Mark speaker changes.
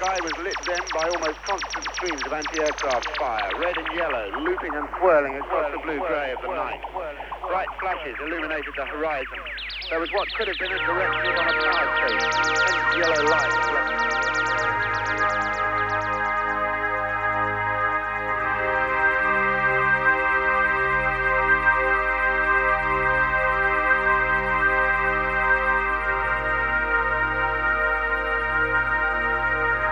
Speaker 1: sky was lit then by almost constant streams of anti-aircraft fire, red and yellow, looping and swirling across the blue-grey of the night. Bright flashes illuminated the horizon. There was what could have been a direct hit on a power station, intense yellow light.